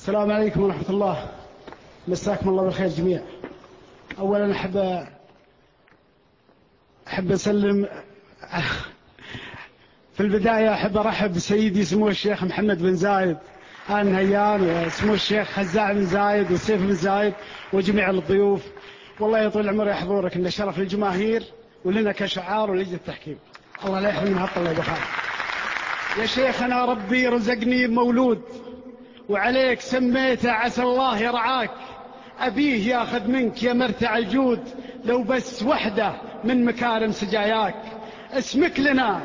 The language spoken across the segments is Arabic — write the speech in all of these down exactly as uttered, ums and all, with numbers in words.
السلام عليكم ورحمة الله. مساكم الله بالخير جميع. أولا أحب أحب أسلم في البداية أحب أرحب بسيدي سمو الشيخ محمد بن زايد آل نهيان، وسمو الشيخ خزاع بن زايد وسيف بن زايد وجميع الضيوف. والله يطول عمر يحضرك، إنه شرف للجماهير ولنا كشعار ولجنة التحكيم. الله لا يحرمنا حق الله يبخال. يا شيخ أنا ربي رزقني بمولود وعليك سميته عسى الله يرعاك، أبيه ياخذ منك يا مرتع الجود لو بس وحده من مكارم سجاياك. اسمك لنا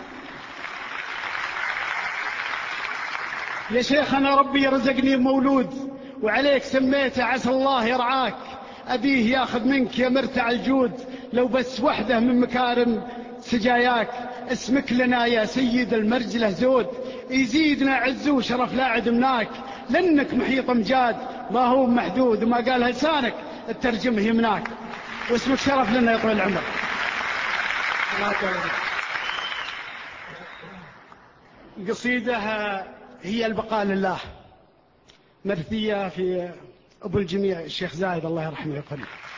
يا شيخ أنا ربي رزقني بمولود وعليك سميته عسى الله يرعاك، أبيه ياخذ منك يا مرتع الجود لو بس وحده من مكارم سجاياك. اسمك لنا يا سيد المرجله زود، يزيدنا عز وشرف لا عدمناك، لأنك محيط امجاد ما هو محدود، وما قالها لسانك الترجمه يمناك. واسمك شرف لنا يا طويل العمر. قصيدة هي البقاء لله، مرثية في أبو الجميع الشيخ زايد الله يرحمه يقول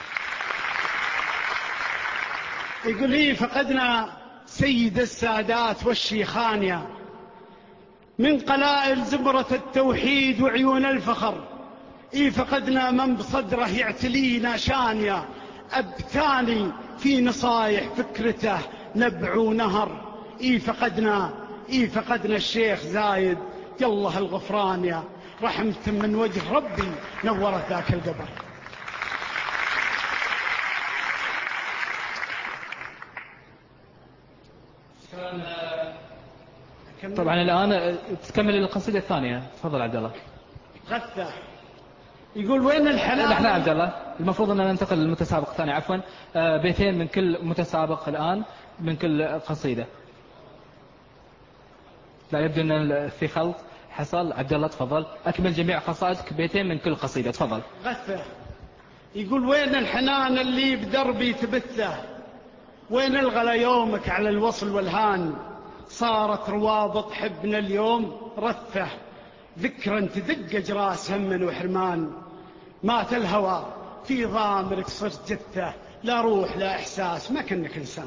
يقول لي فقدنا سيد السادات والشيخانيا من قلائل زمرة التوحيد وعيون الفخر. إي فقدنا من بصدره يعتلينا شانيا، أبتاني في نصايح فكرته نبع ونهر. إي فقدنا إي فقدنا الشيخ زايد يالله الغفران يا رحمة من وجه ربي نورت ذاك القبر. طبعا الآن تكمل القصيدة الثانية. تفضل عبد الله. غثة يقول وين الحلال. نحن عبد الله المفروض أن ننتقل للمتسابق الثاني. عفوا بيتين من كل متسابق الآن من كل قصيدة. لا يبدو أن في خلط حصل. عبد الله تفضل أكمل جميع قصائدك بيتين من كل قصيدة. تفضل. غثة يقول وين الحنان اللي بدربي تبثه، وين الغلا يومك على الوصل والهان، صارت روابط حبنا اليوم رثة، ذكرا تدق أجراس هم وحرمان، مات الهوى في ضامرك صرت جثة، لا روح لا إحساس ما كنك إنسان.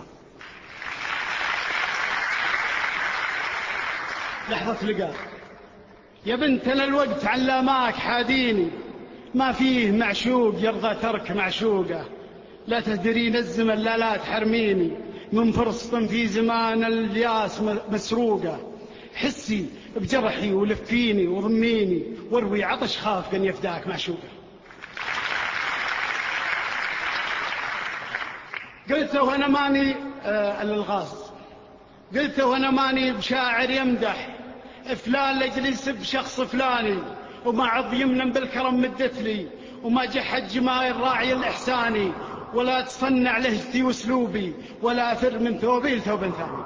لحظة لقاء يا بنتنا الوقت علاماك حاديني، ما فيه معشوق يرضى ترك معشوقه، لا تهدرين الزمن لا لا تحرميني من فرصة في زمان الياس مسروقة، حسي بجرحي ولفيني وضميني واروي عطش خاف قن يفداك معشوقة. قلت وانا ماني آه الالغاز قلت وانا ماني بشاعر يمدح فلان لاجل يسب شخص فلاني، وما عض يمنا بالكرم مدت لي، وما جحد جمايل راعي الإحساني، ولا تصنع لهجتي واسلوبي، ولا أفر من ثوبي لثوب ثاني.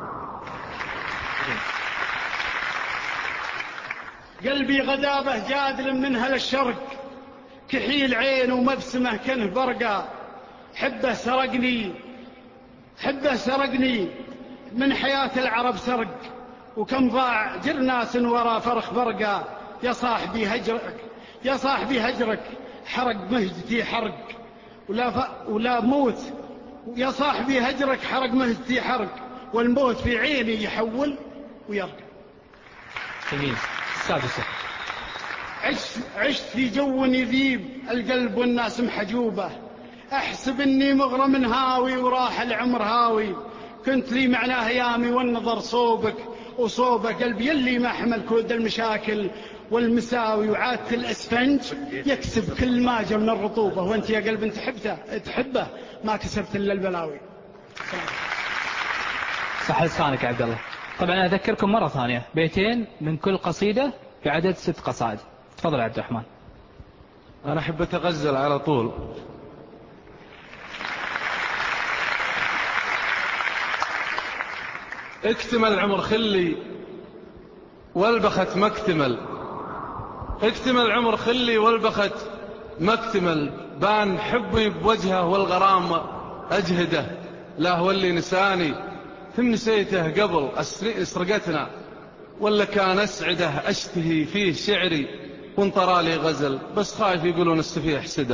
قلبي غدابه جادل منها للشرق، كحيل عين ومبسمه كنه برقا، حبه سرقني حبه سرقني من حياة العرب سرق، وكم ضاع جرناس ورا فرخ برقا. يا صاحبي هجرك يا صاحبي هجرك حرق مهجتي حرق، ولا, ف... ولا موت. يا صاحبي هجرك حرق مهجتي حرق، والموت في عيني يحول ويرقى. جميل. السادسة. عشت, عشت في جو يذيب القلب والناس محجوبة، أحسب أني مغرم هاوي وراح العمر هاوي، كنت لي معناه أيامي والنظر صوبك وصوبك، قلبي يلي ما حمل كود المشاكل والمساوي، وعادة الأسفنج يكسب كل ما جاء من الرطوبة، وانت يا قلب انت تحبته تحبه ما كسبت إلا البلاوي. صح لسانك عبد الله. طبعا أذكركم مرة ثانية بيتين من كل قصيدة بعدد ست قصائد. تفضل عبد الرحمن. أنا أحب أتغزل على طول. اكتمل عمر خلي والبخت مكتمل، اكتمل عمر خلي والبخت مكتمل، بان حبي بوجهه والغرام أجهده، لا هو اللي نساني ثم نسيته قبل سرقتنا، ولا كان أسعده أشتهي فيه شعري، وانطرالي غزل، بس خايف يقولون السفيه حسده.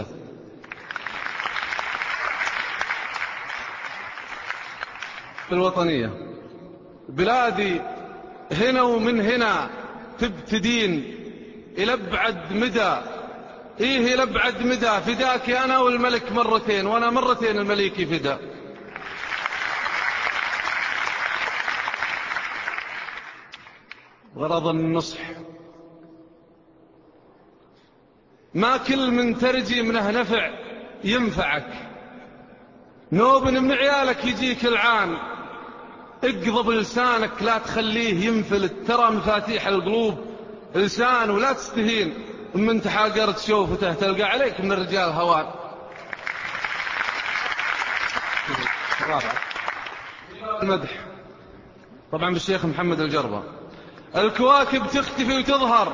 في الوطنية بلادي هنا ومن هنا تبتدين إلى أبعد مدى، إيه إلى أبعد مدى، فداك أنا والملك مرتين، وأنا مرتين الملك فدا. غرض النصح، ما كل من ترجي منه نفع ينفعك، نوب من عيالك يجيك العان، اقضب لسانك لا تخليه ينفلت، ترى مفاتيح القلوب لسان، ولا تستهين من تحاقرت شوفته تلقى عليك من الرجال هوان. المدح طبعا بالشيخ محمد الجربة. الكواكب تختفي وتظهر،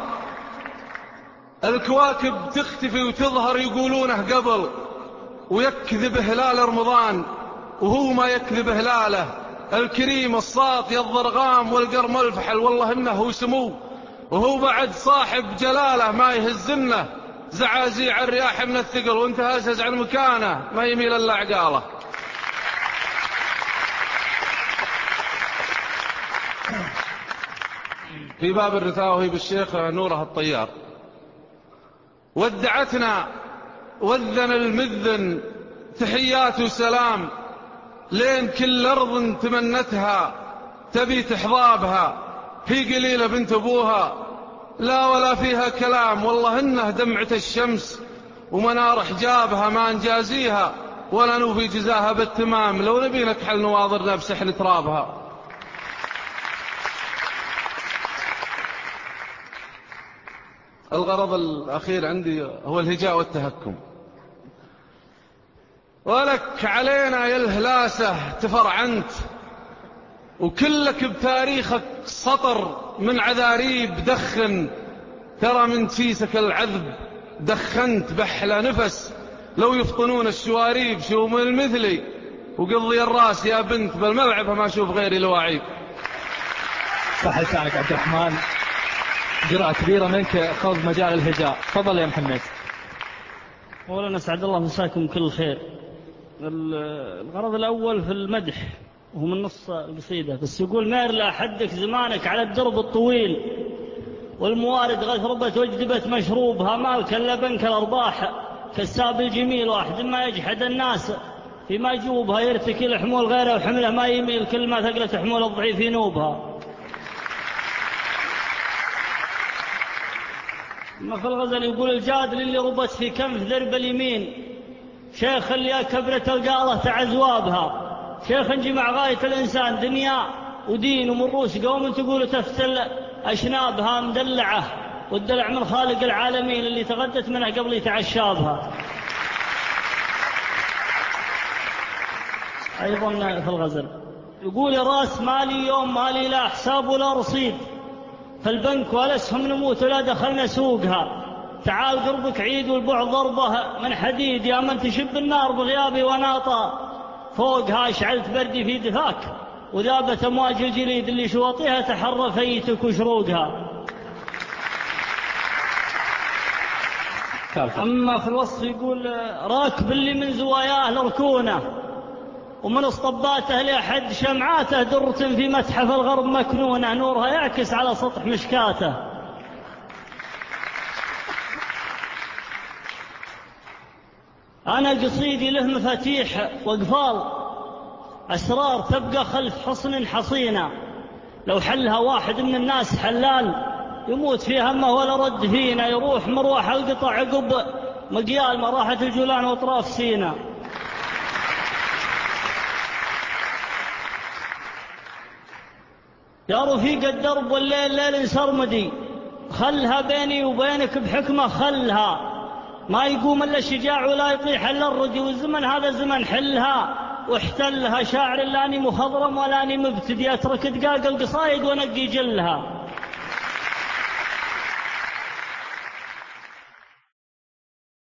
الكواكب تختفي وتظهر يقولونه قبل، ويكذب هلال رمضان وهو ما يكذب هلاله، الكريم الصاط الضرغام والقرم الفحل، والله إنه هو سمو وهو بعد صاحب جلاله، ما يهزمنا زعازيع الرياح من الثقل، وانت هزز عن مكانه ما يميل إلا عقاله. في باب الرثاوي بالشيخ نوره الطيار. ودعتنا وذن المذن تحيات وسلام، لين كل أرض تمنتها تبي تحضابها، هي قليلة بنت أبوها لا ولا فيها كلام، والله إنه دمعة الشمس ومنار حجابها ما نجازيها ولا نوفي جزاها بالتمام، لو نبي نكحل نواظرنا بسحن ترابها. الغرض الأخير عندي هو الهجاء والتهكم. ولك علينا يا الهلاسة تفرعنت، وكلك بتاريخك سطر من عذاريب دخن، ترى من تفيسك العذب دخنت بحلى نفس، لو يفطنون الشواريب شو من مثلي، وقضي الراس يا بنت بالملعب ما أشوف غيري لواعيب. صح لسانك عبد الرحمن، قراءة كبيرة منك خوض مجال الهجاء. تفضل يا محمد. أولا أسعد الله مساكم كل خير. الغرض الأول في المدح وهو من نص القصيدة، بس يقول نار لا حدك زمانك على الدرب الطويل، والموارد غثربت واجدبت مشروبها، مالك إلا بنك الأرباح كالساب الجميل، واحد ما يجحد الناس فيما يجوبها، يرتكي لحمول غيره وحمله ما يميل، كل ما ثقلت حمول الضعيف ينوبها. ما في الغزل يقول الجاد للي ربت في كنف ذرب اليمين، شيخ اللي كبرت القالة تعزوابها، شيخ جمع غاية الإنسان دنيا ودين ومروس، قوم تقول تفتل أشنابها مدلعة، والدلع من خالق العالمين اللي تغدت منه قبل يتعشابها. أيضا في الغزل يقول راس مالي يوم مالي لا حساب ولا رصيد، فالبنك والاسهم نموت ولا دخلنا سوقها، تعال قربك عيد والبعض ضربه من حديد، يا من تشب النار بغيابي وناطا، فوقها شعلت بردي في دفاك، وذابت أمواج الجليد اللي شواطيها تحر فيتك وشروقها. أما في الوصف يقول راكب اللي من زواياه لركونه، ومن اسطباته لأحد شمعاته درة في متحف الغرب مكنونة، نورها يعكس على سطح مشكاته. أنا قصيدي له مفاتيح وقفال، أسرار تبقى خلف حصن حصينة، لو حلها واحد من الناس حلال يموت في همه ولا رد فينا، يروح مروح القطع عقب مقيال مراحة الجولان وأطراف سينا. يا رفيق الدرب والليل ليل سرمدي، خلها بيني وبينك بحكمة، خلها ما يقوم إلا الشجاع ولا يطيح إلا الردي، والزمن هذا زمن حلها واحتلها، شاعر لاني مخضرم ولاني مبتدي، أترك دقاق القصايد ونقي جلها.